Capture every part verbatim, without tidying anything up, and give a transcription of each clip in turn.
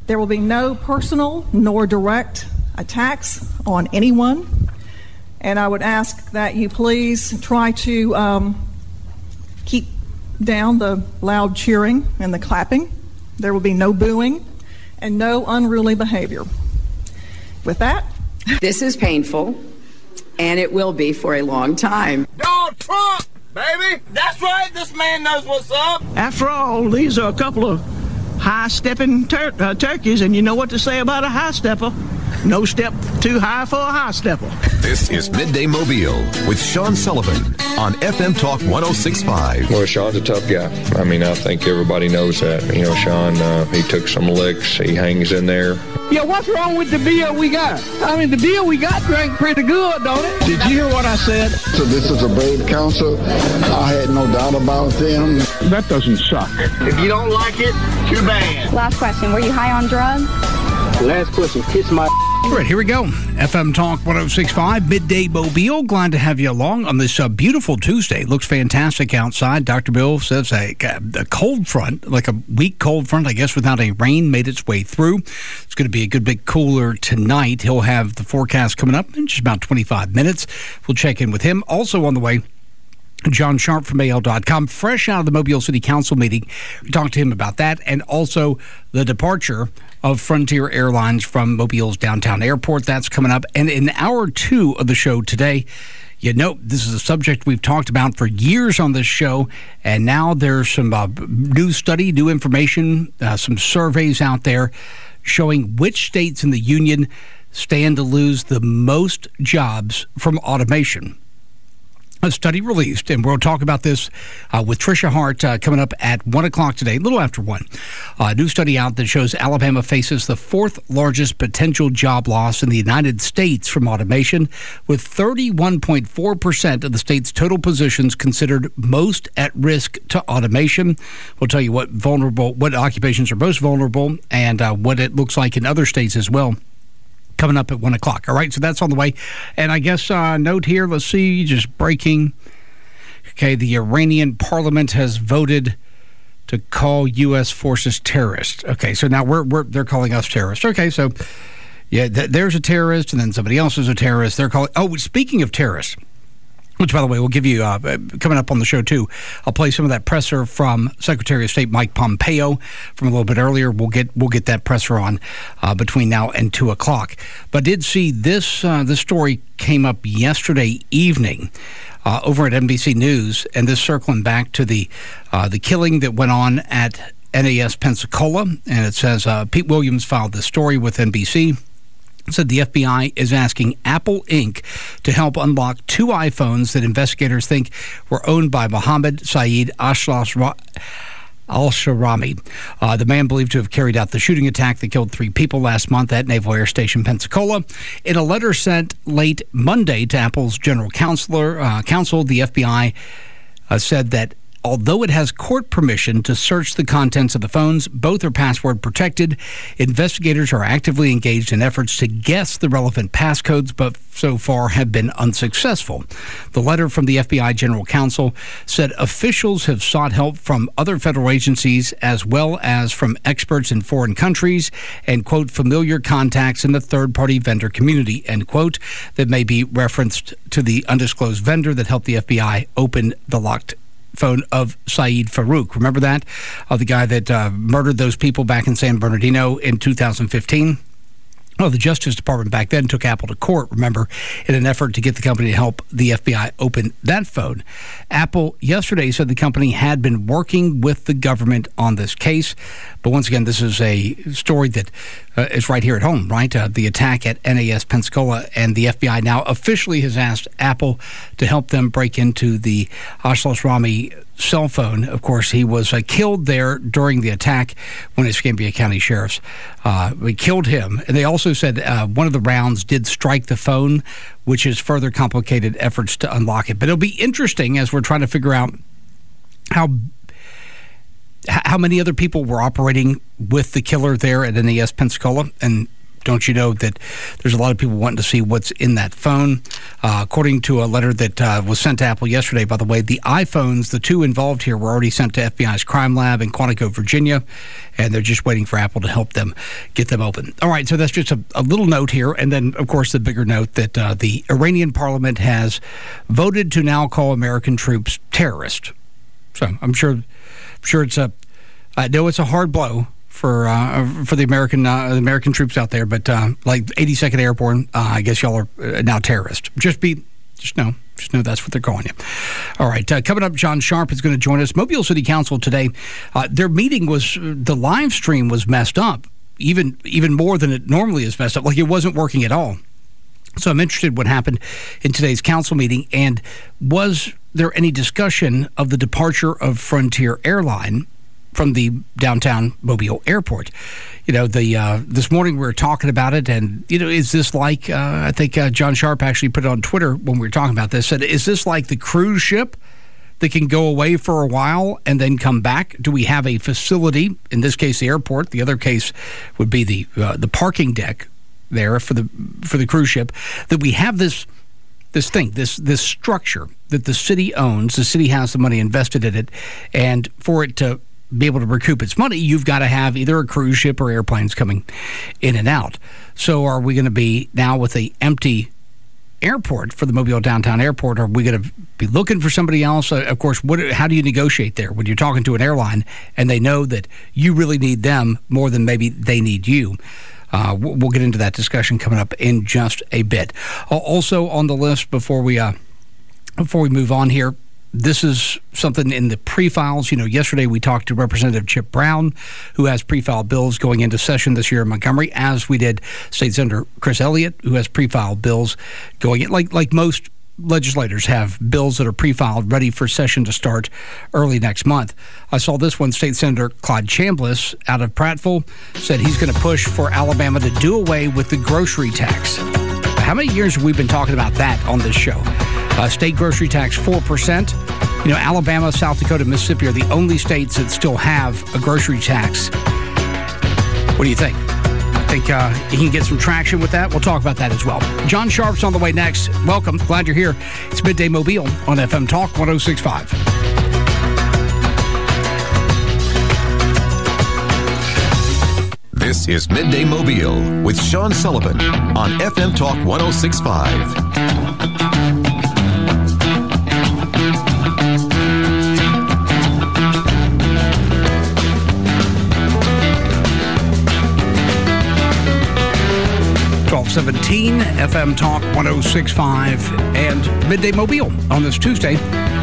There will be no personal nor direct attacks on anyone. And I would ask that you please try to um, keep down the loud cheering and the clapping. There will be no booing and no unruly behavior. With that, this is painful, and it will be for a long time. Donald Trump, baby! That's right, this man knows what's up! After all, these are a couple of high-stepping tur- uh, turkeys, and you know what to say about a high-stepper. No step too high for a high-stepper. This is Midday Mobile with Sean Sullivan on F M Talk one oh six point five. Well, Sean's a tough guy. I mean, I think everybody knows that. You know, Sean, uh, he took some licks. He hangs in there. Yeah, what's wrong with the beer we got? I mean, the beer we got drank pretty good, don't it? Did you hear what I said? So this is a brave council. I had no doubt about them. That doesn't suck. If you don't like it, too bad. Last question, were you high on drugs? Last question, kiss my... All right, here we go. F M Talk one oh six point five, Midday Mobile. Glad to have you along on this uh, beautiful Tuesday. Looks fantastic outside. Doctor Bill says a, a cold front, like a weak cold front, I guess, without any rain, made its way through. It's going to be a good bit cooler tonight. He'll have the forecast coming up in just about twenty-five minutes. We'll check in with him. Also on the way, John Sharp from A L dot com, fresh out of the Mobile City Council meeting. We talked to him about that, and also the departure of Frontier Airlines from Mobile's downtown airport. That's coming up. And in hour two of the show today, you know, this is a subject we've talked about for years on this show, and now there's some uh, new study, new information, uh, some surveys out there showing which states in the union stand to lose the most jobs from automation. A study released, and we'll talk about this uh, with Tricia Hart uh, coming up at one o'clock today, a little after one. Uh, a new study out that shows Alabama faces the fourth largest potential job loss in the United States from automation, with thirty-one point four percent of the state's total positions considered most at risk to automation. We'll tell you what vulnerable, what occupations are most vulnerable, and uh, what it looks like in other states as well, coming up at one o'clock. All right, so that's on the way. And I guess uh, note here, let's see, just breaking. Okay, the Iranian parliament has voted to call U S forces terrorists. Okay, so now we're, we're they're calling us terrorists. Okay, so yeah, th- there's a terrorist, and then somebody else is a terrorist. They're calling. Oh, speaking of terrorists, which, by the way, we'll give you, uh, coming up on the show, too, I'll play some of that presser from Secretary of State Mike Pompeo from a little bit earlier. We'll get we'll get that presser on uh, between now and two o'clock. But did see this, uh, this story came up yesterday evening uh, over at N B C News, and this circling back to the, uh, the killing that went on at N A S Pensacola. And it says uh, Pete Williams filed this story with N B C. Said the F B I is asking Apple Incorporated to help unlock two iPhones that investigators think were owned by Mohammed Saeed Al-Sharami, uh, the man believed to have carried out the shooting attack that killed three people last month at Naval Air Station Pensacola. In a letter sent late Monday to Apple's general counselor, uh, counsel, the F B I uh, said that although it has court permission to search the contents of the phones, both are password protected. Investigators are actively engaged in efforts to guess the relevant passcodes, but so far have been unsuccessful. The letter from the F B I General Counsel said officials have sought help from other federal agencies as well as from experts in foreign countries and, quote, familiar contacts in the third-party vendor community, end quote, that may be referenced to the undisclosed vendor that helped the F B I open the locked phone of Saeed Farouk. Remember that? Uh, the guy that uh, murdered those people back in San Bernardino in two thousand fifteen? Well, the Justice Department back then took Apple to court, remember, in an effort to get the company to help the F B I open that phone. Apple yesterday said the company had been working with the government on this case. But once again, this is a story that uh, is right here at home, right? Uh, the attack at N A S Pensacola, and the F B I now officially has asked Apple to help them break into the Al-Sharami cell phone. Of course, he was uh, killed there during the attack when Escambia County sheriffs uh, we killed him. And they also said uh, one of the rounds did strike the phone, which has further complicated efforts to unlock it. But it'll be interesting as we're trying to figure out how how many other people were operating with the killer there at N A S Pensacola. And don't you know that there's a lot of people wanting to see what's in that phone? Uh, according to a letter that uh, was sent to Apple yesterday, by the way, the iPhones, the two involved here, were already sent to F B I's crime lab in Quantico, Virginia, and they're just waiting for Apple to help them get them open. All right, so that's just a, a little note here. And then, of course, the bigger note that uh, the Iranian parliament has voted to now call American troops terrorists. So I'm sure, I'm sure it's a, I know it's a hard blow for uh, for the American uh, the American troops out there, but uh, like eighty-second Airborne, uh, I guess y'all are uh, now terrorists. Just be, just know, just know that's what they're calling you. All right, uh, coming up, John Sharp is going to join us. Mobile City Council today, uh, their meeting was, the live stream was messed up, even even more than it normally is messed up. Like it wasn't working at all. So I'm interested in what happened in today's council meeting, and was there any discussion of the departure of Frontier Airline from the downtown Mobile airport? You know, the uh, this morning we were talking about it, and, you know, is this like, uh, I think uh, John Sharp actually put it on Twitter when we were talking about this, said, is this like the cruise ship that can go away for a while and then come back? Do we have a facility, in this case the airport, the other case would be the uh, the parking deck there for the for the cruise ship, that we have this this thing, this this structure that the city owns, the city has the money invested in it, and for it to be able to recoup its money, you've got to have either a cruise ship or airplanes coming in and out. So are we going to be now with a empty airport for the Mobile Downtown Airport? Are we going to be looking for somebody else? Uh, of course, what, how do you negotiate there when you're talking to an airline and they know that you really need them more than maybe they need you? Uh, we'll get into that discussion coming up in just a bit. Also on the list before we uh, before we move on here, this is something in the pre-files. You know, yesterday we talked to Representative Chip Brown, who has pre-filed bills going into session this year in Montgomery, as we did State Senator Chris Elliott, who has pre-filed bills going in, like like most legislators have bills that are pre-filed ready for session to start early next month. I saw this one. State Senator Clyde Chambliss out of Prattville said he's going to push for Alabama to do away with the grocery tax. How many years have we been talking about that on this show? Uh, state grocery tax, four percent. You know, Alabama, South Dakota, Mississippi are the only states that still have a grocery tax. What do you think? Think uh, you can get some traction with that? We'll talk about that as well. John Sharp's on the way next. Welcome. Glad you're here. It's Midday Mobile on F M Talk one oh six point five. This is Midday Mobile with Sean Sullivan on F M Talk one oh six point five. twelve seventeen F M Talk one oh six point five and Midday Mobile on this Tuesday.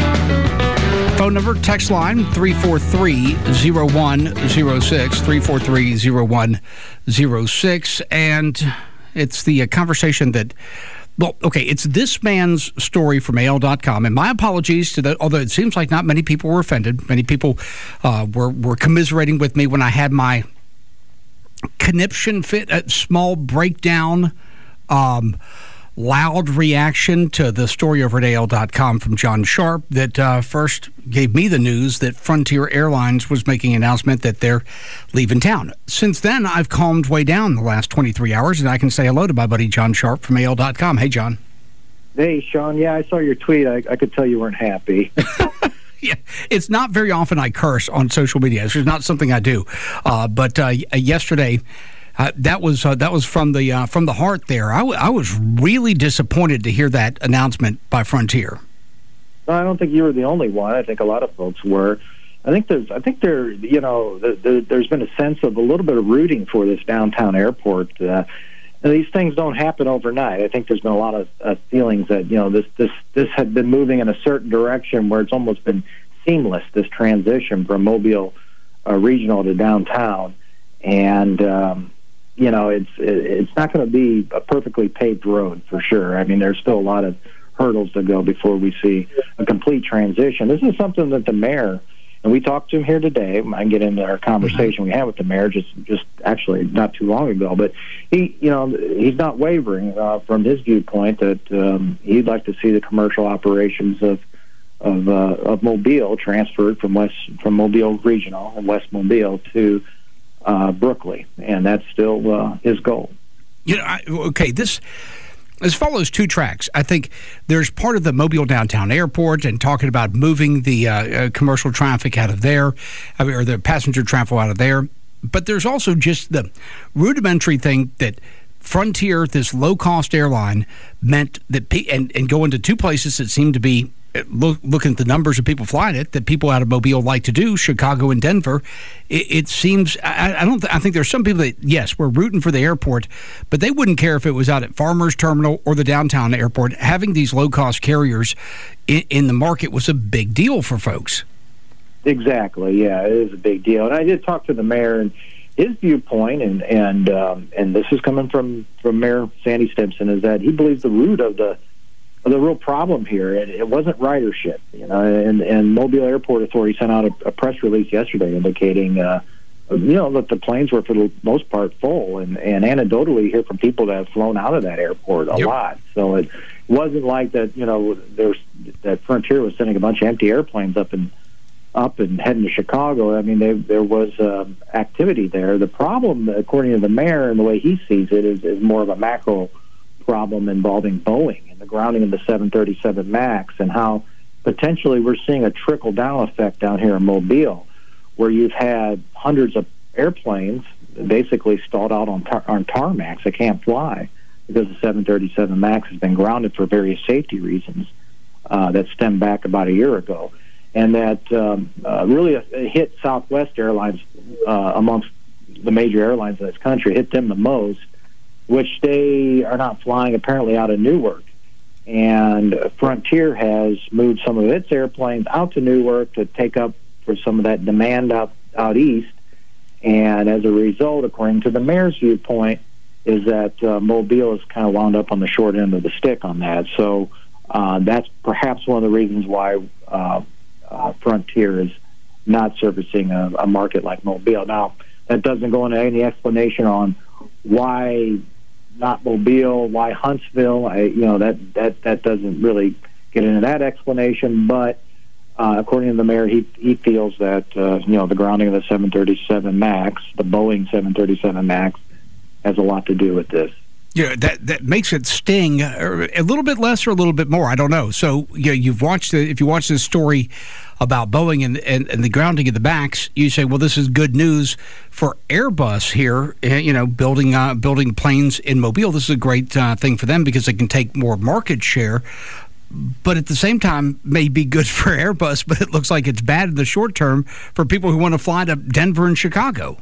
Phone number, text line, three four three, oh one oh six, three four three, oh one oh six. And it's the uh, conversation that, well, okay, it's this man's story from A L dot com. And my apologies to the, although it seems like not many people were offended. Many people uh, were, were commiserating with me when I had my conniption fit, a small breakdown, um, loud reaction to the story over at A L dot com from John Sharp that uh, first gave me the news that Frontier Airlines was making an announcement that they're leaving town. Since then, I've calmed way down the last twenty-three hours, and I can say hello to my buddy John Sharp from A L dot com. Hey, John. Hey, Sean. Yeah, I saw your tweet. I, I could tell you weren't happy. Yeah, it's not very often I curse on social media. It's just not something I do. Uh, but uh, yesterday, uh, that was uh, that was from the uh, from the heart. There, I, w- I was really disappointed to hear that announcement by Frontier. No, I don't think you were the only one. I think a lot of folks were. I think there's, I think there, you know, the, the, there's been a sense of a little bit of rooting for this downtown airport. Uh, and these things don't happen overnight. I think there's been a lot of uh, feelings that, you know, this this this had been moving in a certain direction where it's almost been seamless, this transition from Mobile uh, regional to downtown. And um, you know, it's it, it's not going to be a perfectly paved road for sure. I mean, there's still a lot of hurdles to go before we see a complete transition. This is something that the mayor, and we talked to him here today. I can get into our conversation we had with the mayor just, just actually not too long ago. But he, you know, he's not wavering uh, from his viewpoint that um, he'd like to see the commercial operations of of, uh, of Mobile transferred from West from Mobile Regional and West Mobile to uh, Brookley, and that's still uh, his goal. You know, I, okay, this this follows two tracks. I think there's part of the Mobile Downtown Airport and talking about moving the uh, uh, commercial traffic out of there, I mean, or the passenger travel out of there. But there's also just the rudimentary thing that Frontier, this low-cost airline, meant that pe- and, and going to two places that seem to be, look, looking at the numbers of people flying it, that people out of Mobile like to do, Chicago and Denver. It, it seems, I, I don't. Th- I think there's some people that, yes, we're rooting for the airport, but they wouldn't care if it was out at Farmers Terminal or the downtown airport. Having these low-cost carriers in, in the market was a big deal for folks. Exactly, yeah, it is a big deal. And I did talk to the mayor, and his viewpoint, and and um, and this is coming from, from Mayor Sandy Stimpson, is that he believes the root of the of the real problem here, it, it wasn't ridership. You know, and and Mobile Airport Authority sent out a, a press release yesterday indicating, uh, you know, that the planes were for the most part full, and and anecdotally you hear from people that have flown out of that airport a yep. lot. So it wasn't like that. You know, there's that Frontier was sending a bunch of empty airplanes up and. up and heading to Chicago. I mean, they, there was um, activity there. The problem, according to the mayor and the way he sees it, is, is more of a macro problem involving Boeing and the grounding of the seven thirty-seven MAX, and how potentially we're seeing a trickle-down effect down here in Mobile, where you've had hundreds of airplanes basically stalled out on, tar- on tarmacs that can't fly because the seven thirty-seven MAX has been grounded for various safety reasons uh, that stem back about a year ago. And that um, uh, really hit Southwest Airlines uh, amongst the major airlines in this country, hit them the most, which they are not flying apparently out of Newark. And Frontier has moved some of its airplanes out to Newark to take up for some of that demand out, out east. And as a result, according to the mayor's viewpoint, is that uh, Mobile is kind of wound up on the short end of the stick on that. So uh, that's perhaps one of the reasons why uh, Uh, Frontier is not servicing a, a market like Mobile. Now, that doesn't go into any explanation on why not Mobile, why Huntsville. I, you know, that, that, that doesn't really get into that explanation. But uh, according to the mayor, he he feels that uh, you know the grounding of the seven thirty-seven MAX, the Boeing seven thirty-seven MAX, has a lot to do with this. Yeah, that that makes it sting a little bit less or a little bit more. I don't know. So, you know, you've watched the, if you watch this story about Boeing and, and, and the grounding of the MAX, you say, well, this is good news for Airbus here. You know, building uh, building planes in Mobile. This is a great uh, thing for them because they can take more market share. But at the same time, may be good for Airbus. But it looks like it's bad in the short term for people who want to fly to Denver and Chicago.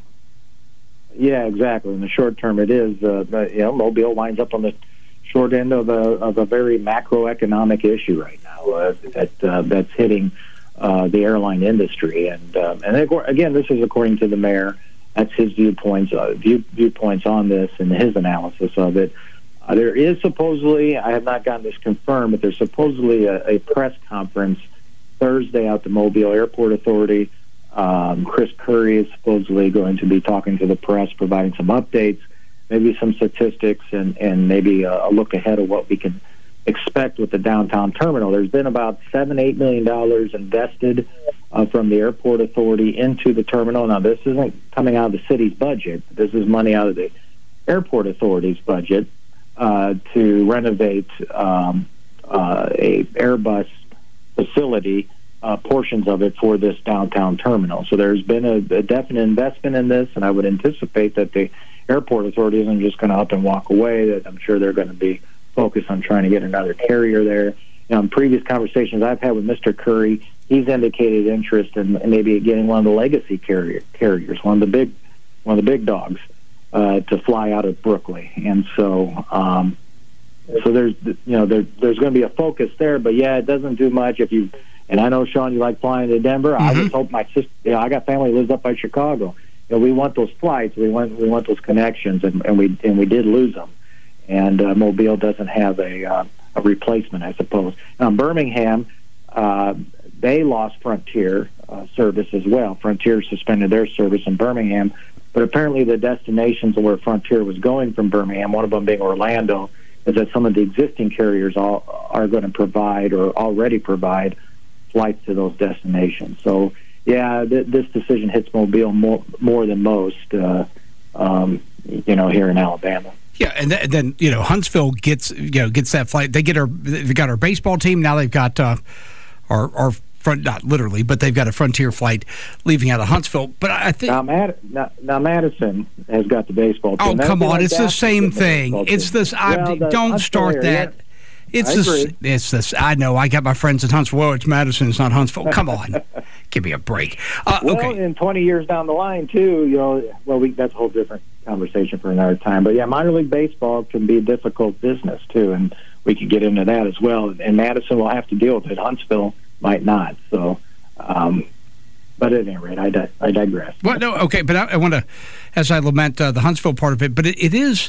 Yeah, exactly. In the short term, it is. Uh, but, you know, Mobile winds up on the short end of a of a very macroeconomic issue right now uh, that uh, that's hitting uh, the airline industry. And um, and again, this is according to the mayor. That's his viewpoints uh, view, viewpoints on this and his analysis of it. Uh, there is supposedly, I have not gotten this confirmed, but there's supposedly a, a press conference Thursday out the Mobile Airport Authority. Um, Chris Curry is supposedly going to be talking to the press, providing some updates, maybe some statistics, and, and maybe a, a look ahead of what we can expect with the downtown terminal. There's been about seven, eight million dollars invested uh, from the airport authority into the terminal. Now, this isn't coming out of the city's budget. This is money out of the airport authority's budget uh, to renovate um, uh, a Airbus facility. Uh, portions of it for this downtown terminal. So there's been a, a definite investment in this, and I would anticipate that the airport authority isn't just going to up and walk away, that I'm sure they're going to be focused on trying to get another carrier there. You know, in previous conversations I've had with Mister Curry, he's indicated interest in, in maybe getting one of the legacy carrier, carriers, one of the big one of the big dogs, uh, to fly out of Brooklyn. And so um, so there's you know there, there's going to be a focus there, but yeah, it doesn't do much if you. And I know, Sean, you like flying to Denver. Mm-hmm. I just hope my sister, you know, I got family who lives up by Chicago. You know, we want those flights. We want we want those connections, and, and we and we did lose them. And uh, Mobile doesn't have a uh, a replacement, I suppose. Now, Birmingham, uh, they lost Frontier uh, service as well. Frontier suspended their service in Birmingham, but apparently the destinations where Frontier was going from Birmingham, one of them being Orlando, is that some of the existing carriers all, are going to provide or already provide flights to those destinations. So, yeah, th- this decision hits Mobile more, more than most, uh, um, you know, here in Alabama. Yeah, and, th- and then you know Huntsville gets you know gets that flight. They get our they've got our baseball team now. They've got uh, our our front not literally, but they've got a Frontier flight leaving out of Huntsville. But I think now, Mad- now, now Madison has got the baseball team. Oh come on, it's the same thing. It's this. I well, the, don't start that. Yeah. It's I this. agree. It's this. I know. I got my friends in Huntsville. Oh, it's Madison. It's not Huntsville. Come on, give me a break. Uh, well, okay. in twenty years down the line, too, you know, well, we, that's a whole different conversation for another time. But yeah, minor league baseball can be a difficult business too, and we could get into that as well. And Madison will have to deal with it. Huntsville might not. So, um, but at any rate, I, di- I digress. Well, no, okay, but I, I want to, as I lament uh, the Huntsville part of it, but it, it is.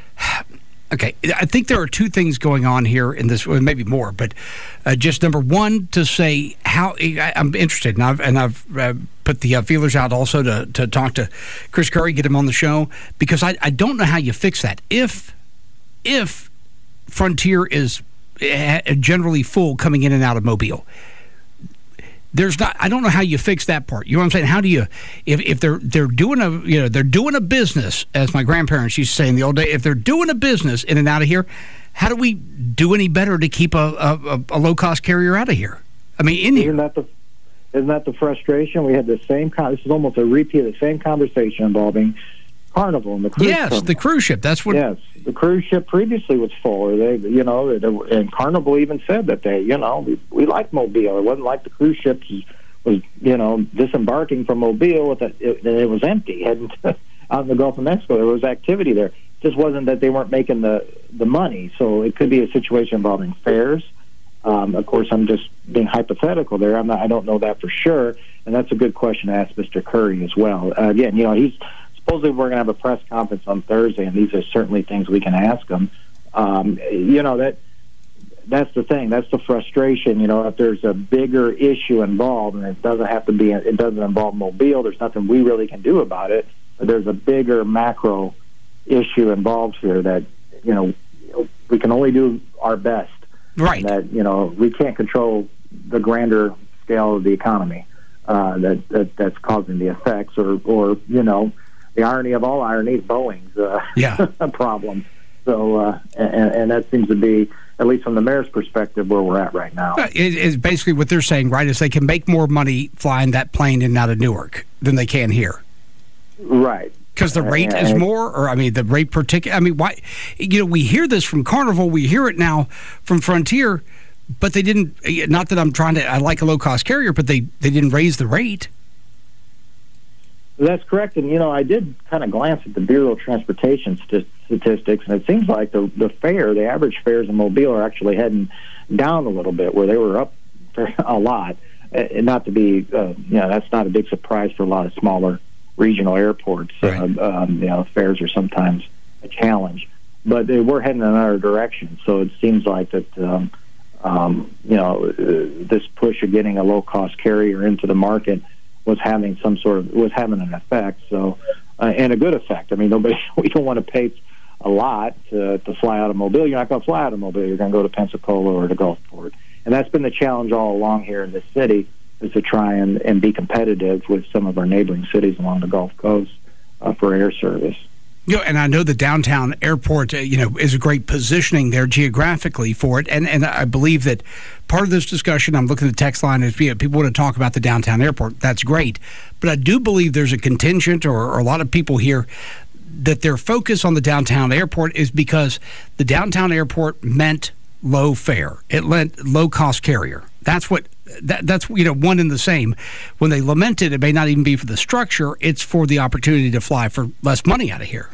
Okay, I think there are two things going on here in this, well, maybe more, but uh, just number one, to say how I, I'm interested, and I've, and I've uh, put the uh, feelers out also to, to talk to Chris Curry, get him on the show, because I, I don't know how you fix that. If if Frontier is generally full coming in and out of Mobile, there's not. I don't know how you fix that part. You know what I'm saying? How do you, if, if they're they're doing a you know they're doing a business, as my grandparents used to say in the old day, if they're doing a business in and out of here, how do we do any better to keep a a, a low cost carrier out of here? I mean, in here. Isn't that the isn't that the frustration? We had the same. This is almost a repeat of the same conversation involving Carnival and the cruise. Yes, terminal. the cruise ship. That's what. Yes, the cruise ship previously was full. Or they, you know, and Carnival even said that they, you know, we, we like Mobile. It wasn't like the cruise ships was, you know, disembarking from Mobile with it. It, it was empty heading to, out in the Gulf of Mexico. There was activity there. It just wasn't that they weren't making the the money. So it could be a situation involving fares. Um, of course, I'm just being hypothetical there. I'm not. I don't know that for sure, and that's a good question to ask Mister Curry as well. Uh, again, you know, he's. Supposedly we're going to have a press conference on Thursday, and these are certainly things we can ask them. Um, you know, that that's the thing. That's the frustration. You know, if there's a bigger issue involved, and it doesn't have to be, it doesn't involve Mobile, there's nothing we really can do about it. But there's a bigger macro issue involved here that, you know, we can only do our best. Right. And that, you know, we can't control the grander scale of the economy uh, that, that that's causing the effects, or, or you know, the irony of all irony, Boeing's uh, yeah. problem. So, uh, and, and that seems to be, at least from the mayor's perspective, where we're at right now. It is basically what they're saying, right, is they can make more money flying that plane in and out of Newark than they can here. Right. Because the rate and, is more, or, I mean, the rate per ticket. I mean, why? You know, we hear this from Carnival. We hear it now from Frontier, but they didn't, not that I'm trying to, I like a low-cost carrier, but they, they didn't raise the rate. That's correct. And, you know, I did kind of glance at the Bureau of Transportation st- statistics, and it seems like the the fare, the average fares in Mobile are actually heading down a little bit, where they were up a lot. And not to be, uh, you know, that's not a big surprise for a lot of smaller regional airports. Right. Uh, um, you know, fares are sometimes a challenge. But they were heading in another direction, so it seems like that, um, um, you know, uh, this push of getting a low-cost carrier into the market was having some sort of was having an effect, so uh, and a good effect. I mean, nobody we don't want to pay a lot to, to fly out of Mobile. You're not going to fly out of Mobile. You're going to go to Pensacola or to Gulfport, and that's been the challenge all along here in this city, is to try and, and be competitive with some of our neighboring cities along the Gulf Coast uh, for air service. You know, and I know the downtown airport, uh, you know, is a great positioning there geographically for it. And and I believe that part of this discussion, I'm looking at the text line, is you know, people want to talk about the downtown airport. That's great. But I do believe there's a contingent, or, or a lot of people here, that their focus on the downtown airport is because the downtown airport meant low fare. It meant low-cost carrier. That's what that, that's you know one and the same. When they lament it, it may not even be for the structure. It's for the opportunity to fly for less money out of here.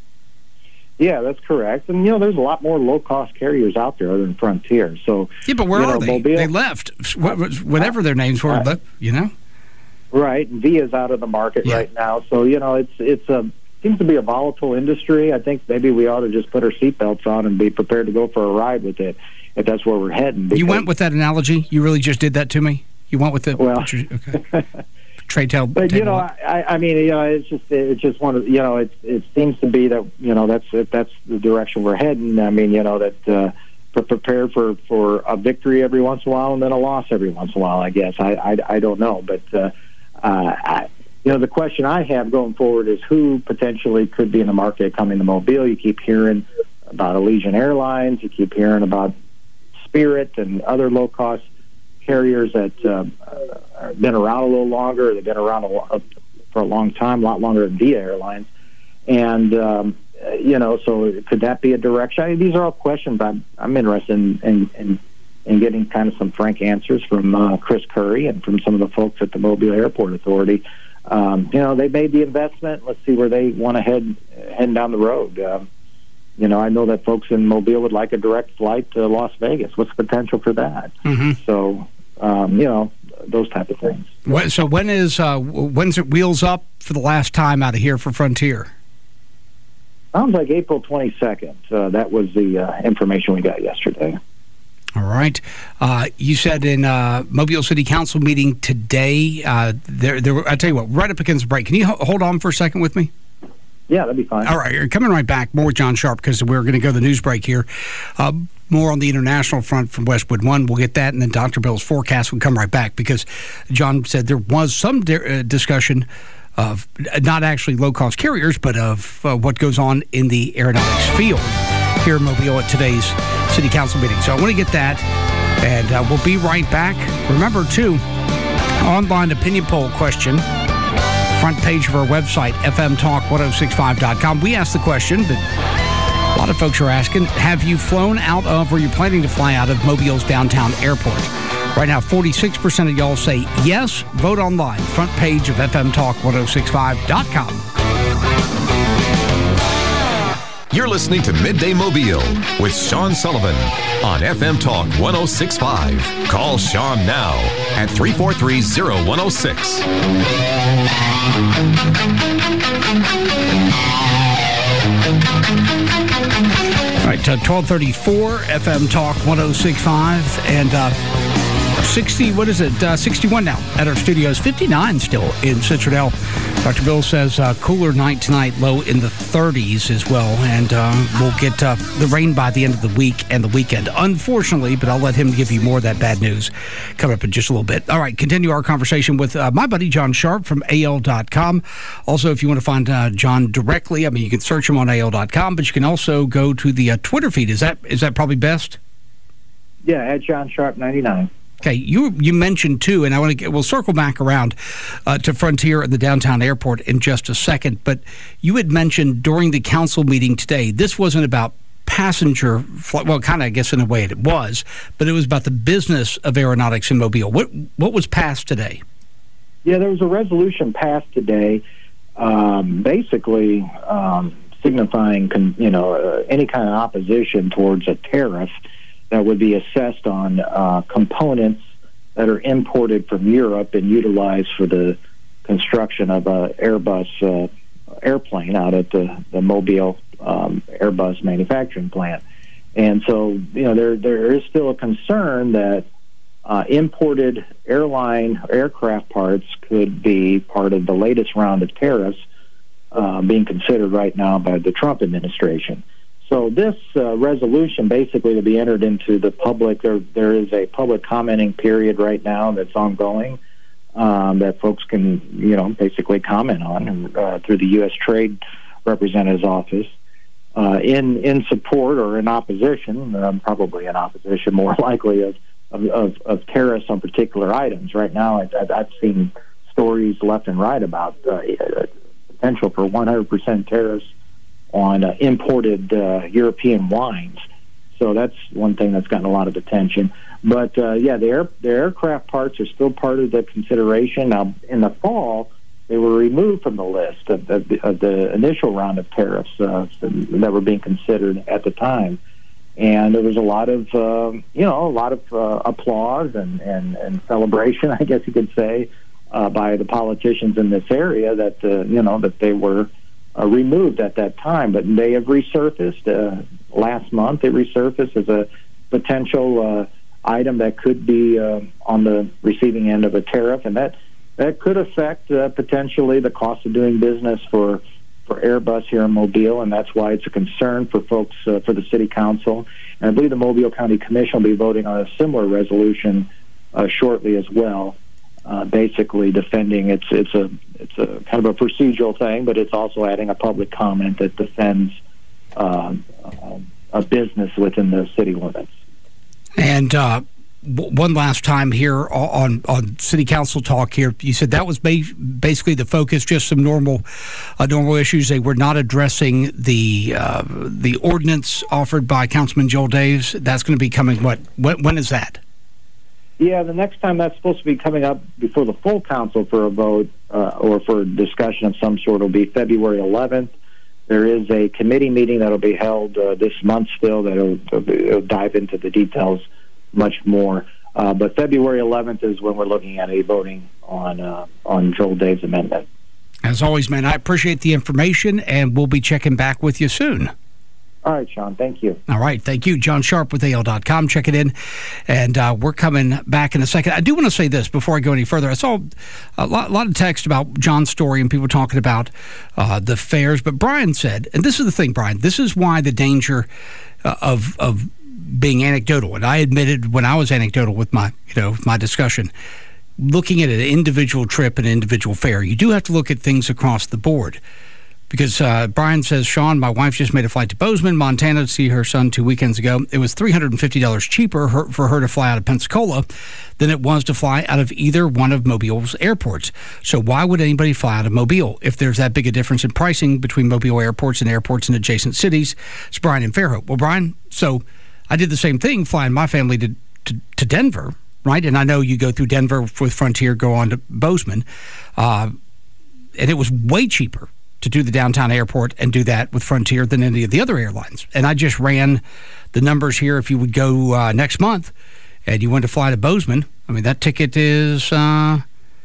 Yeah, that's correct. And, you know, there's a lot more low-cost carriers out there other than Frontier. So, yeah, but where you know, are they? Mobile, they left. Whatever their names were, uh, you know? Right. Via's out of the market yeah. right now. So, you know, it's it's a seems to be a volatile industry. I think maybe we ought to just put our seatbelts on and be prepared to go for a ride with it, if that's where we're heading. You went with that analogy? You really just did that to me? You went with the... Well... Okay. Trade tail, but you know, I, I mean, you know, it's just, it's just one of, you know, it it seems to be that, you know, that's that's the direction we're heading. I mean, you know, that uh, prepare for for a victory every once in a while and then a loss every once in a while. I guess I I, I don't know, but uh, uh, I, you know, the question I have going forward is who potentially could be in the market coming to Mobile. You keep hearing about Allegiant Airlines. You keep hearing about Spirit and other low-cost carriers that uh, have been around a little longer. They've been around a lo- for a long time, a lot longer than Via Airlines. And, um, you know, so could that be a direction? I mean, these are all questions I'm, I'm interested in, in, in, in getting kind of some frank answers from uh, Chris Curry and from some of the folks at the Mobile Airport Authority. Um, you know, they made the investment. Let's see where they want to head heading down the road. Um, you know, I know that folks in Mobile would like a direct flight to Las Vegas. What's the potential for that? Mm-hmm. So, um, you know, those type of things. So when is uh, when's it wheels up for the last time out of here for Frontier? Sounds like April twenty-second. Uh, that was the uh, information we got yesterday. All right. Uh, you said in uh, Mobile City Council meeting today, uh, there, there. I tell you what, right up against the break. Can you ho- hold on for a second with me? Yeah, that'd be fine. All right. You're coming right back. More with John Sharp because we're going to go to the news break here. Uh, more on the international front from Westwood One. We'll get that, and then Doctor Bill's forecast will come right back because John said there was some di- uh, discussion of not actually low-cost carriers, but of uh, what goes on in the aeronautics field here in Mobile at today's City Council meeting. So I want to get that, and uh, we'll be right back. Remember, too, online opinion poll question, front page of our website, f m talk ten sixty-five dot com. We asked the question that a lot of folks are asking, have you flown out of or you're planning to fly out of Mobile's downtown airport? Right now, forty-six percent of y'all say yes. Vote online. Front page of f m talk ten sixty-five dot com. You're listening to Midday Mobile with Sean Sullivan on F M Talk ten sixty-five. Call Sean now at three four three, zero one zero six. All right, uh, twelve thirty-four, F M Talk ten sixty-five, and uh, sixty, what is it, uh, sixty-one now at our studios, fifty-nine still in Citradel. Doctor Bill says uh, cooler night tonight, low in the thirties as well, and uh, we'll get uh, the rain by the end of the week and the weekend, unfortunately, but I'll let him give you more of that bad news coming up in just a little bit. All right, continue our conversation with uh, my buddy John Sharp from A L dot com. Also, if you want to find uh, John directly, I mean, you can search him on A L dot com, but you can also go to the uh, Twitter feed. Is that is that probably best? Yeah, at John Sharp ninety-nine. Okay, you you mentioned too, and I want to get, we'll circle back around uh, to Frontier and the downtown airport in just a second. But you had mentioned during the council meeting today, this wasn't about passenger flight. Well, kind of, I guess in a way it was, but it was about the business of aeronautics in Mobile. What what was passed today? Yeah, there was a resolution passed today, um, basically um, signifying, con, you know, uh, any kind of opposition towards a tariff that would be assessed on uh, components that are imported from Europe and utilized for the construction of a Airbus uh, airplane out at the, the Mobile um, Airbus manufacturing plant. And so, you know, there there is still a concern that uh, imported airline aircraft parts could be part of the latest round of tariffs uh, being considered right now by the Trump administration. So this uh, resolution basically to be entered into the public, there there is a public commenting period right now that's ongoing um, that folks can, you know, basically comment on uh, through the U S Trade Representative's office uh, in in support or in opposition, um, probably in opposition more likely of, of, of, of tariffs on particular items. Right now I've, I've seen stories left and right about uh, potential for one hundred percent tariffs on uh, imported uh, European wines. So that's one thing that's gotten a lot of attention. But, uh, yeah, the, air, the aircraft parts are still part of the consideration. Now, in the fall, they were removed from the list of, of, the, of the initial round of tariffs uh, that were being considered at the time. And there was a lot of, uh, you know, a lot of uh, applause and, and, and celebration, I guess you could say, uh, by the politicians in this area that, uh, you know, that they were Uh, removed at that time, but they have resurfaced. Uh, last month, they resurfaced as a potential uh, item that could be uh, on the receiving end of a tariff, and that that could affect uh, potentially the cost of doing business for for Airbus here in Mobile, and that's why it's a concern for folks uh, for the City Council. And I believe the Mobile County Commission will be voting on a similar resolution uh, shortly as well. uh, basically defending. It's it's a it's a kind of a procedural thing, but it's also adding a public comment that defends uh, uh, a business within the city limits. And uh, w- one last time here on on City Council talk here, you said that was ba- basically the focus, just some normal uh, normal issues. They were not addressing the uh, the ordinance offered by Councilman Joel Daves. That's going to be coming. What? When, when is that? Yeah, the next time that's supposed to be coming up before the full council for a vote uh, or for discussion of some sort will be February eleventh. There is a committee meeting that will be held uh, this month still that will dive into the details much more. Uh, but February eleventh is when we're looking at a voting on uh, on Joel Dave's amendment. As always, man, I appreciate the information, and we'll be checking back with you soon. All right, Sean. Thank you. All right. Thank you. John Sharp with A L dot com. Check it in. And uh, we're coming back in a second. I do want to say this before I go any further. I saw a lot, a lot of text about John's story and people talking about uh, the fairs. But Brian said, and this is the thing, Brian, this is why the danger uh, of of being anecdotal. And I admitted when I was anecdotal with my, you know, my discussion, looking at an individual trip, an individual fair, you do have to look at things across the board. Because uh, Brian says, Sean, my wife just made a flight to Bozeman, Montana to see her son two weekends ago. It was three hundred fifty dollars cheaper her, for her to fly out of Pensacola than it was to fly out of either one of Mobile's airports. So why would anybody fly out of Mobile if there's that big a difference in pricing between Mobile airports and airports in adjacent cities? It's Brian in Fairhope. Well, Brian, so I did the same thing flying my family to, to, to Denver, right? And I know you go through Denver with Frontier, go on to Bozeman. Uh, and it was way cheaper to do the downtown airport and do that with Frontier than any of the other airlines. And I just ran the numbers here. If you would go uh, next month and you want to fly to Bozeman, I mean, that ticket is, uh,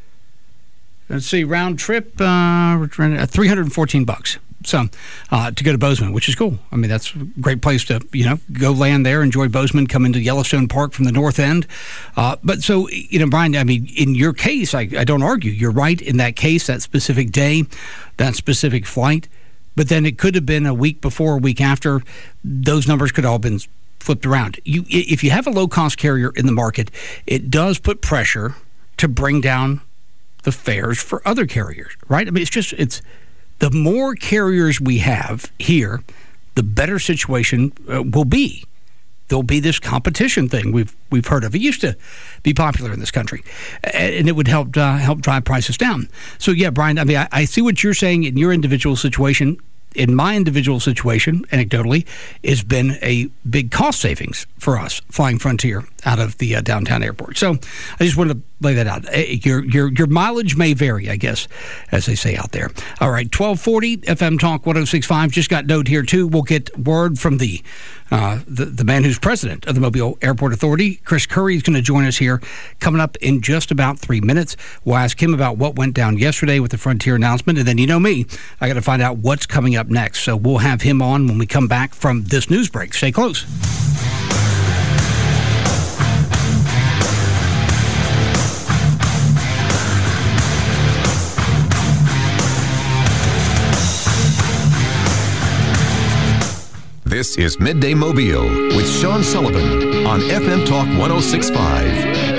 let's see, round trip, uh, three hundred fourteen bucks. So uh, to go to Bozeman, which is cool. I mean, that's a great place to, you know, go land there, enjoy Bozeman, come into Yellowstone Park from the north end. Uh, but so, you know, Brian, I mean, in your case, I, I don't argue. You're right in that case, that specific day, that specific flight. But then it could have been a week before, a week after. Those numbers could all have been flipped around. You, if you have a low-cost carrier in the market, it does put pressure to bring down the fares for other carriers, right? I mean, it's just, it's... The more carriers we have here, the better situation uh, will be. There'll be this competition thing we've we've heard of. It used to be popular in this country, and it would help uh, help drive prices down. So yeah, Brian, I mean, I, I see what you're saying in your individual situation. In my individual situation, anecdotally, it's been a big cost savings for us flying Frontier out of the uh, downtown airport. So I just wanted to lay that out. Your your your mileage may vary, I guess, as they say out there. All right, twelve forty F M Talk one oh six point five. Just got note here, too. We'll get word from the, uh, the, the man who's president of the Mobile Airport Authority. Chris Curry is going to join us here coming up in just about three minutes. We'll ask him about what went down yesterday with the Frontier announcement. And then, you know me, I got to find out what's coming up next. So we'll have him on when we come back from this news break. Stay close. This is Midday Mobile with Sean Sullivan on F M Talk one oh six point five.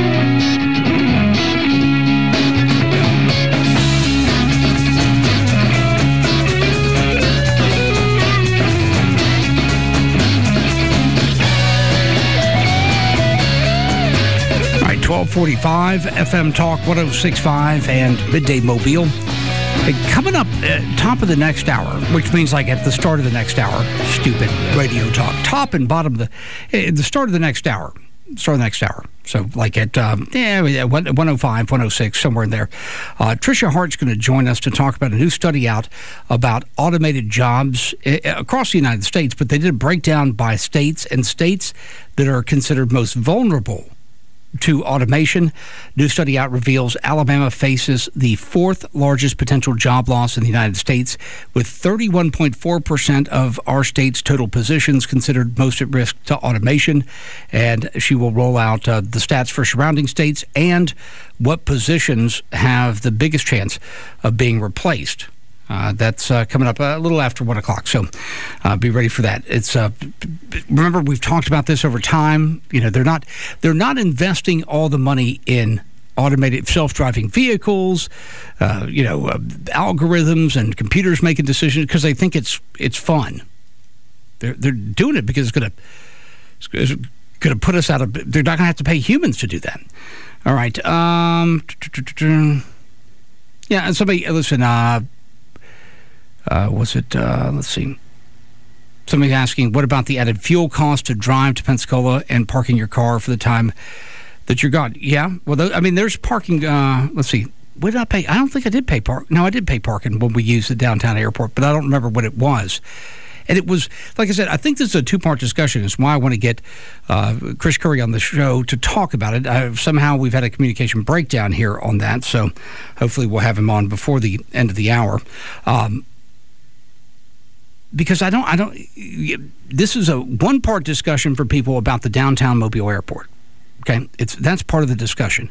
twelve forty-five F M Talk one oh six point five and Midday Mobile. Hey, coming up at top of the next hour, which means like at the start of the next hour, stupid radio talk, top and bottom of the, at the start of the next hour, start of the next hour. So like at um, yeah, one oh five, one oh six, somewhere in there. Uh, Tricia Hart's going to join us to talk about a new study out about automated jobs across the United States, but they did a breakdown by states and states that are considered most vulnerable to automation. New study out reveals Alabama faces the fourth largest potential job loss in the United States, with thirty-one point four percent of our state's total positions considered most at risk to automation. And she will roll out uh, the stats for surrounding states and what positions have the biggest chance of being replaced. Uh, that's uh, coming up a little after one o'clock, so uh, be ready for that. It's uh, remember, we've talked about this over time. You know, they're not they're not investing all the money in automated self-driving vehicles, uh, you know, uh, algorithms and computers making decisions because they think it's it's fun. They're they're doing it because it's going to it's going to put us out of. They're not going to have to pay humans to do that. All right. Um, yeah, and somebody listen. Uh, uh, was it? Uh, let's see. Somebody's asking, what about the added fuel cost to drive to Pensacola and parking your car for the time that you're gone? Yeah, well, th- I mean, there's parking. Uh, let's see, what did I pay? I don't think I did pay park. No, I did pay parking when we used the downtown airport, but I don't remember what it was. And it was, like I said, I think this is a two-part discussion. It's why I want to get uh, Chris Curry on the show to talk about it. Uh, somehow we've had a communication breakdown here on that, so hopefully we'll have him on before the end of the hour. Um, Because I don't, I don't. This is a one-part discussion for people about the downtown Mobile Airport. Okay, it's that's part of the discussion.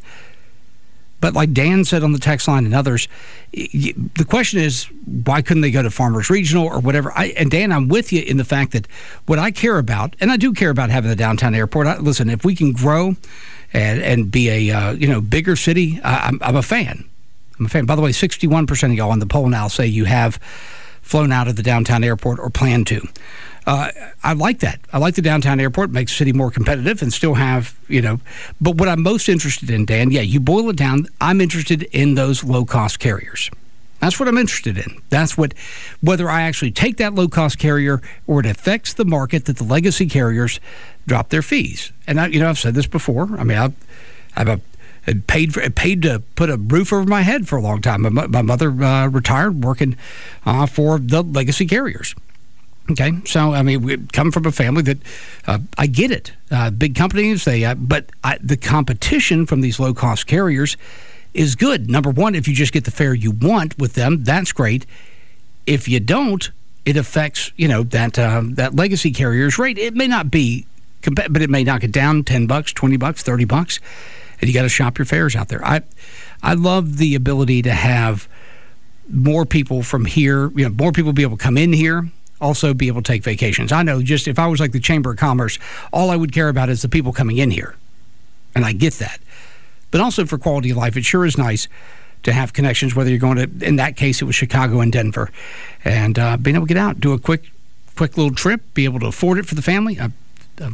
But like Dan said on the text line and others, the question is why couldn't they go to Farmers Regional or whatever? I, and Dan, I'm with you in the fact that what I care about, and I do care about having the downtown airport. I, listen, if we can grow and and be a uh, you know bigger city, I, I'm, I'm a fan. I'm a fan. By the way, sixty-one percent of y'all on the poll now say you have flown out of the downtown airport or plan to. Uh, I like that. I like the downtown airport. It makes the city more competitive and still have, you know. But what I'm most interested in, Dan, yeah, you boil it down, I'm interested in those low-cost carriers. That's what I'm interested in. That's what, whether I actually take that low-cost carrier or it affects the market that the legacy carriers drop their fees. And, I, you know, I've said this before. I mean, I've, I've a, paid for, paid to put a roof over my head for a long time. My, my mother uh, retired working uh, for the legacy carriers. Okay, so I mean, we come from a family that uh, I get it. Uh, big companies, they, uh, but I, the competition from these low-cost carriers is good. Number one, if you just get the fare you want with them, that's great. If you don't, it affects you know that uh, that legacy carrier's rate. It may not be, comp- but it may knock it down ten bucks, twenty bucks, thirty bucks. And you got to shop your fares out there. I, I love the ability to have more people from here, you know, more people be able to come in here, also be able to take vacations. I know just if I was like the Chamber of Commerce, all I would care about is the people coming in here. And I get that. But also for quality of life, it sure is nice to have connections, whether you're going to, in that case, it was Chicago and Denver. And uh, being able to get out, do a quick quick little trip, be able to afford it for the family. I, I,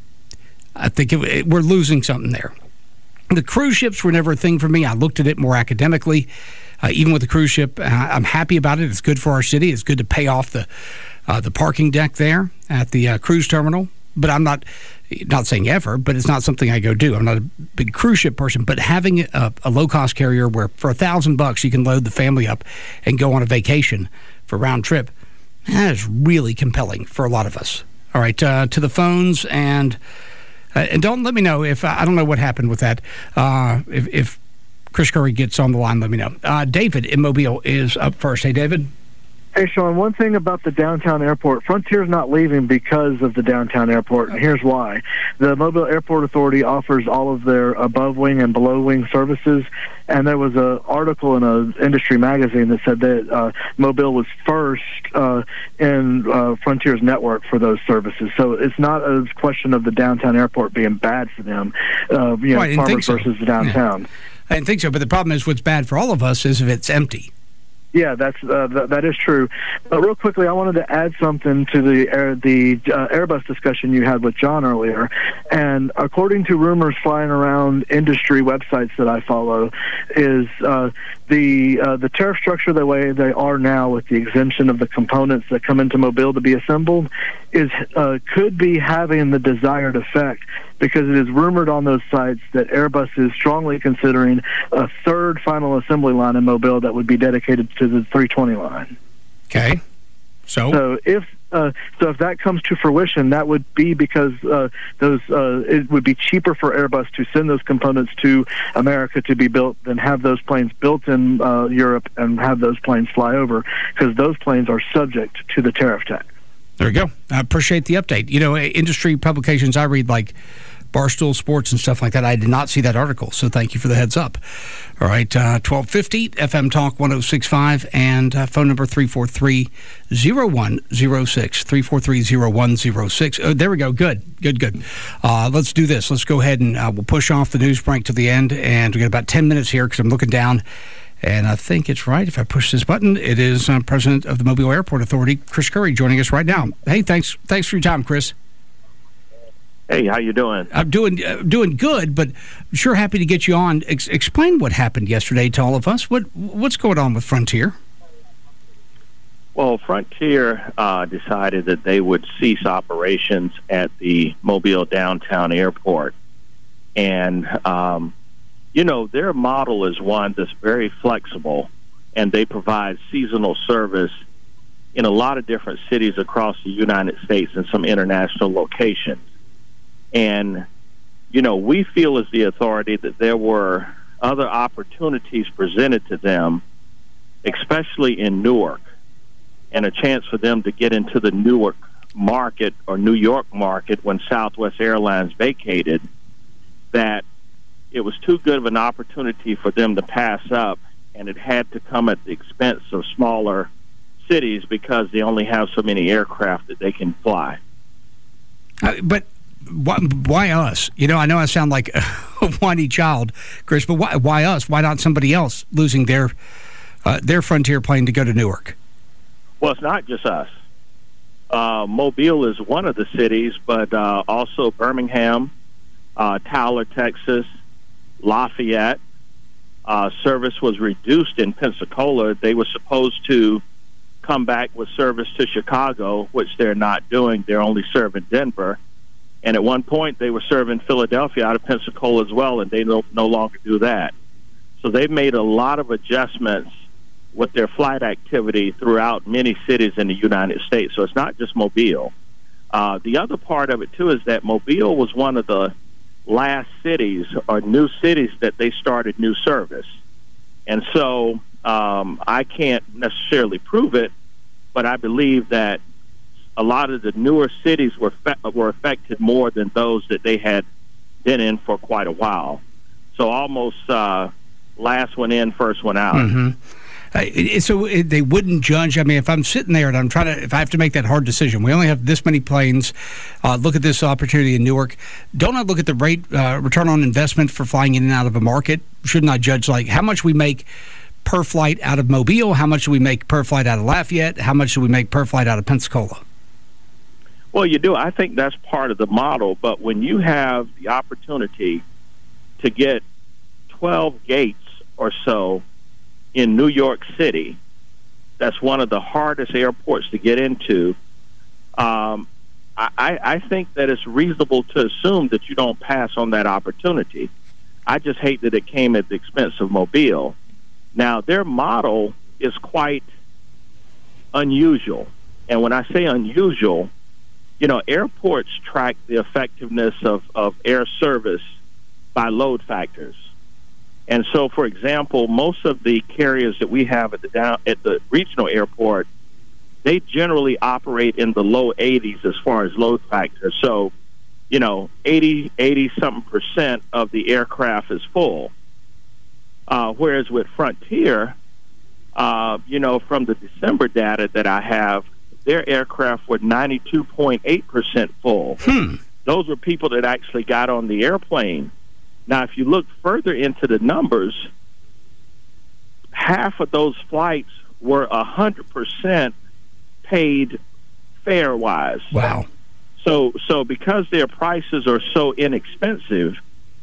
I think it, it, we're losing something there. The cruise ships were never a thing for me. I looked at it more academically. Uh, even with the cruise ship, uh, I'm happy about it. It's good for our city. It's good to pay off the uh, the parking deck there at the uh, cruise terminal. But I'm not not saying ever, but it's not something I go do. I'm not a big cruise ship person. But having a, a low-cost carrier where for a thousand bucks you can load the family up and go on a vacation for round trip, that is really compelling for a lot of us. All right, uh, to the phones and... Uh, and don't let me know if I don't know what happened with that. Uh, if, if Chris Curry gets on the line, let me know. Uh, David in Mobile is up first. Hey, David. Hey, Sean, one thing about the downtown airport, Frontier's not leaving because of the downtown airport, and here's why. The Mobile Airport Authority offers all of their above-wing and below-wing services, and there was an article in an industry magazine that said that uh, Mobile was first uh, in uh, Frontier's network for those services. So it's not a question of the downtown airport being bad for them, uh, you know, well, Farmers so. versus the downtown. Yeah. I didn't think so, but the problem is what's bad for all of us is if it's empty. Yeah, that's uh, th- that is true. But real quickly, I wanted to add something to the air, the uh, Airbus discussion you had with John earlier. And according to rumors flying around industry websites that I follow, is uh, the uh, the tariff structure the way they are now, with the exemption of the components that come into Mobile to be assembled, is uh, could be having the desired effect, because it is rumored on those sites that Airbus is strongly considering a third final assembly line in Mobile that would be dedicated to the three twenty line. Okay. So, so if uh, so if that comes to fruition, that would be because uh, those uh, it would be cheaper for Airbus to send those components to America to be built than have those planes built in uh, Europe and have those planes fly over, because those planes are subject to the tariff tax. There you go. I appreciate the update. You know, industry publications I read, like Barstool Sports and stuff like that. I did not see that article, so thank you for the heads up. All right, uh, twelve fifty, F M Talk one oh six point five, and uh, phone number three four three, zero one zero six, three four three, zero one zero six. Oh, there we go. Good, good, good. Uh, let's do this. Let's go ahead and uh, we'll push off the news break to the end, and we got about ten minutes here because I'm looking down. And I think it's right. If I push this button, it is uh, President of the Mobile Airport Authority, Chris Curry, joining us right now. Hey, thanks thanks for your time, Chris. Hey, how you doing? I'm doing uh, doing good, but I'm sure happy to get you on. Ex- explain what happened yesterday to all of us. What What's going on with Frontier? Well, Frontier uh, decided that they would cease operations at the Mobile downtown airport. And... Um, You know, their model is one that's very flexible, and they provide seasonal service in a lot of different cities across the United States and some international locations. And, you know, we feel as the authority that there were other opportunities presented to them, especially in Newark, and a chance for them to get into the Newark market or New York market when Southwest Airlines vacated, that it was too good of an opportunity for them to pass up, and it had to come at the expense of smaller cities because they only have so many aircraft that they can fly. Uh, but why, why us? You know, I know I sound like a whiny child, Chris, but why, why us? Why not somebody else losing their uh, their Frontier plane to go to Newark? Well, it's not just us. Uh, Mobile is one of the cities, but uh, also Birmingham, uh, Tyler, Texas, Lafayette. Uh, service was reduced in Pensacola. They were supposed to come back with service to Chicago, which they're not doing. They're only serving Denver. And at one point, they were serving Philadelphia out of Pensacola as well, and they no, no longer do that. So they've made a lot of adjustments with their flight activity throughout many cities in the United States. So it's not just Mobile. Uh, the other part of it, too, is that Mobile was one of the last cities or new cities that they started new service. And so um, I can't necessarily prove it, but I believe that a lot of the newer cities were fe- were affected more than those that they had been in for quite a while. So almost uh, last one in, first one out. Mm-hmm. Uh, so they wouldn't judge. I mean, if I'm sitting there and I'm trying to, if I have to make that hard decision, we only have this many planes. Uh, look at this opportunity in Newark. Don't I look at the rate uh, return on investment for flying in and out of a market? Shouldn't I judge like how much we make per flight out of Mobile? How much do we make per flight out of Lafayette? How much do we make per flight out of Pensacola? Well, you do. I think that's part of the model. But when you have the opportunity to get twelve gates or so in New York City, that's one of the hardest airports to get into. Um, I, I think that it's reasonable to assume that you don't pass on that opportunity. I just hate that it came at the expense of Mobile. Now, their model is quite unusual. And when I say unusual, you know, airports track the effectiveness of, of air service by load factors. And so, for example, most of the carriers that we have at the down at the regional airport, they generally operate in the low eighties as far as load factor. So, you know, eighty, eighty-something percent of the aircraft is full. Uh, whereas with Frontier, uh, you know, from the December data that I have, their aircraft were ninety-two point eight percent full. Hmm. Those were people that actually got on the airplane. Now, if you look further into the numbers, half of those flights were one hundred percent paid fare-wise. Wow. So, so because their prices are so inexpensive,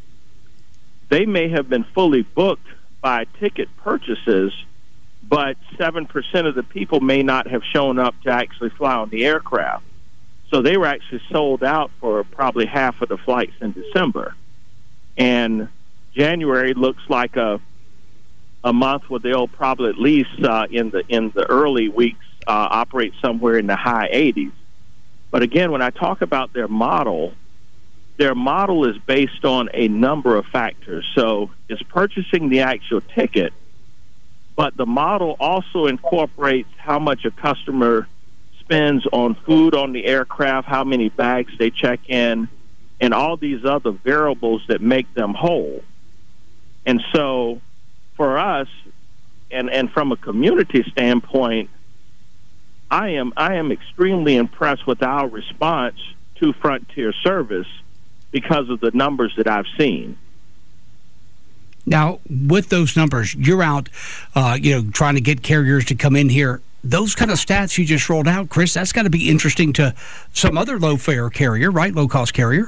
they may have been fully booked by ticket purchases, but seven percent of the people may not have shown up to actually fly on the aircraft. So they were actually sold out for probably half of the flights in December. And January looks like a a month where they'll probably at least uh, in the in the early weeks uh, operate somewhere in the high eighties. But again, when I talk about their model, their model is based on a number of factors. So it's purchasing the actual ticket, but the model also incorporates how much a customer spends on food on the aircraft, how many bags they check in, and all these other variables that make them whole. And so for us, and, and from a community standpoint, I am I am extremely impressed with our response to Frontier Service because of the numbers that I've seen. Now, with those numbers, you're out, uh, you know, trying to get carriers to come in here. Those kind of stats you just rolled out, Chris, that's got to be interesting to some other low-fare carrier, right? Low-cost carrier.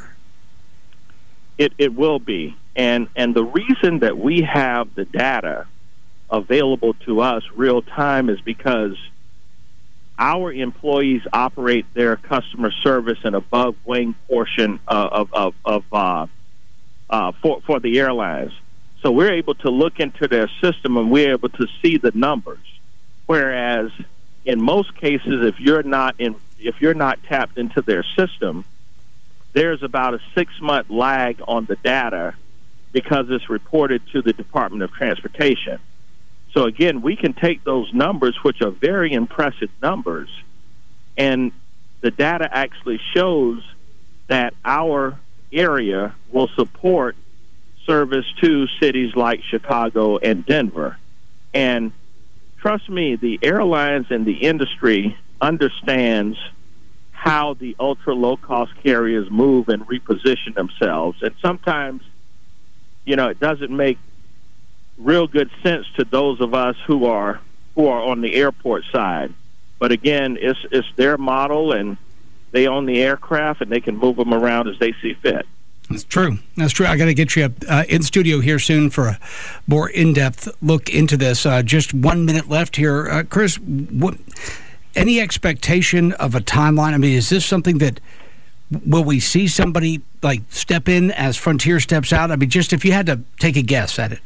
It it will be, and and the reason that we have the data available to us real time is because our employees operate their customer service and above wing portion of of of uh, uh, for for the airlines. So we're able to look into their system and we're able to see the numbers. Whereas in most cases, if you're not in, if you're not tapped into their system, there's about a six-month lag on the data because it's reported to the Department of Transportation. So again, we can take those numbers, which are very impressive numbers, and the data actually shows that our area will support service to cities like Chicago and Denver. And trust me, the airlines and the industry understands how the ultra low cost carriers move and reposition themselves. And sometimes, you know, it doesn't make real good sense to those of us who are who are on the airport side. But again, it's it's their model, and they own the aircraft, and they can move them around as they see fit. That's true. That's true. I got to get you uh, in studio here soon for a more in-depth look into this. Uh, just one minute left here. Uh, Chris, what, any expectation of a timeline? I mean, is this something that, will we see somebody like step in as Frontier steps out? I mean, just if you had to take a guess at it.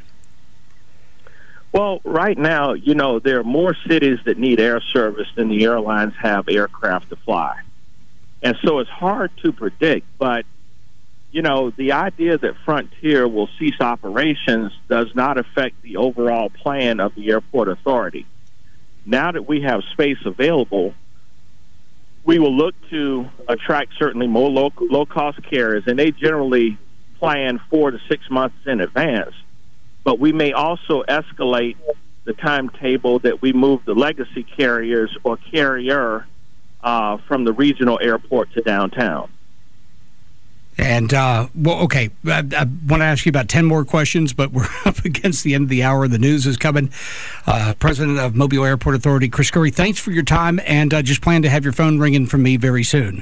Well, right now, you know, there are more cities that need air service than the airlines have aircraft to fly. And so it's hard to predict, but you know, the idea that Frontier will cease operations does not affect the overall plan of the airport authority. Now that we have space available, we will look to attract certainly more low, low-cost carriers, and they generally plan four to six months in advance. But we may also escalate the timetable that we move the legacy carriers or carrier uh, from the regional airport to downtown. And, uh, well, okay, I, I want to ask you about ten more questions, but we're up against the end of the hour. The news is coming. Uh, President of Mobile Airport Authority, Chris Curry, thanks for your time, and uh, just plan to have your phone ringing from me very soon.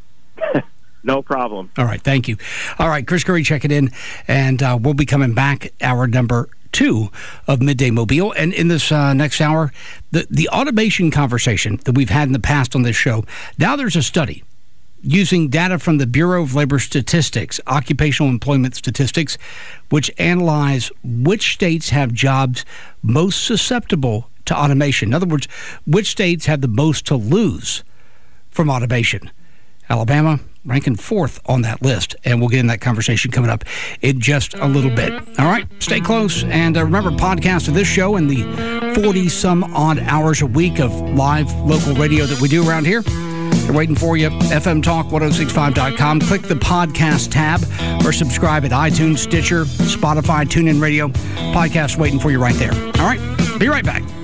No problem. All right, thank you. All right, Chris Curry checking in, and uh, we'll be coming back hour number two of Midday Mobile. And in this uh, next hour, the, the automation conversation that we've had in the past on this show, now there's a study using data from the Bureau of Labor Statistics, Occupational Employment Statistics, which analyze which states have jobs most susceptible to automation. In other words, which states have the most to lose from automation. Alabama ranking fourth on that list, and we'll get in that conversation coming up in just a little bit. All right, stay close, and uh, remember, podcast of this show and the forty-some-odd hours a week of live local radio that we do around here, they're waiting for you. F M Talk ten sixty-five dot com. Click the podcast tab or subscribe at iTunes, Stitcher, Spotify, TuneIn Radio. Podcast waiting for you right there. All right, be right back.